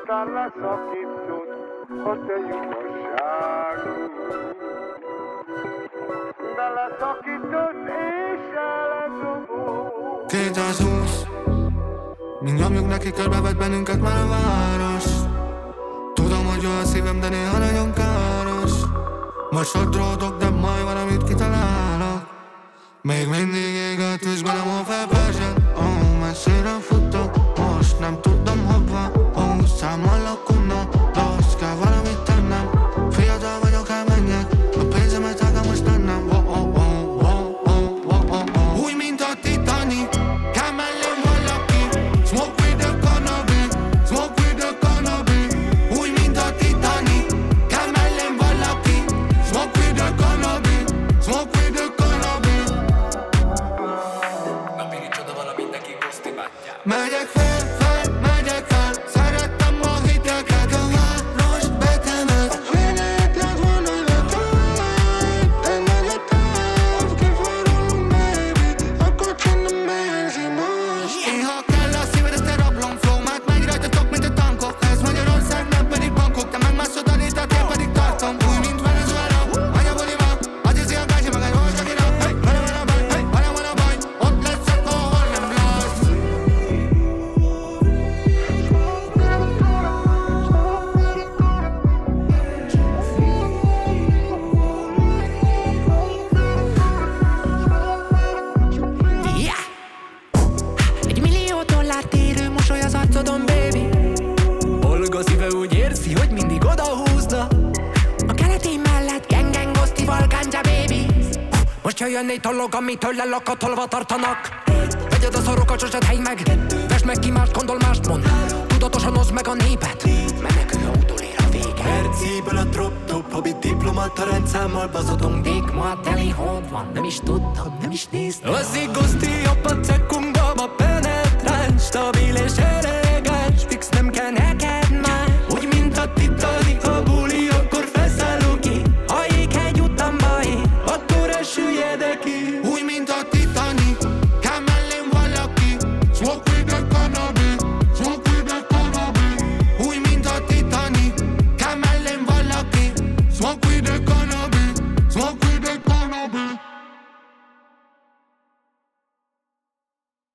aztán leszakítod a te lyukasságod. De leszakítod és eledobod. 220, mi nyomjuk neki, körbevett bennünket már a város. Tudom, hogy jó a szívem, de néha nagyon káros. Most sodródok, de majd valamit kitalálok. Még mindig ég a tűzben, nem a felpázsad. Messzire futok, most nem tudom hova. Számolok uno, dos, kell valamit tennem. Fiatal vagyok, elmenjek, a pénzemet áll most bennem. Új, mint a Titanic, kell mellém valaki. Smoke with the cannabis, smoke with the cannabis. Új, mint a Titanic, kell mellém valaki. Smoke with the cannabis, smoke with the cannabis. Napi csoda vala mindenki goszti bátyám. Megyek fel, megyek fel. Szerettem a hiteket, a város betemet. A fényét lett volna, hogy letalálj. Én megyek tovább, kiforulunk baby. A kocsin nem érzi most. Én ha kell a szíved, ezt elrablom. Flow már megy rajtatok, mint a tankok. Ez Magyarország, nem pedig bankok. Te megmászod a létet, én pedig tartom. Új, mint Venezuela, anyaboli van. Az izzi a gázsi, meg egy olcsakira. Hey, van a baj, hey, van a baj. Ott leszek, ahol nem lesz. Yeah! $1 millió érő mosoly az arcodon, baby. Olga szíve úgy érzi, hogy mindig odahúzza. A keletén mellett gang osztival ganja, baby. Most jöjjön egy tolog, amitől lelakatolva tartanak. Vegyed a szarokat, sosem hely meg. Vesd meg ki mást, gondol mást mond. Tudatosan oszd meg a népet. Menekül autólér a vége. Perciből a drop-top, hobbi diplomata rendszámmal bazodunk. Még ma teli hód van, nem is tudtam, nem is néztem. Az igazti a pacekunkba, ma penetráns, stabil és eredmény.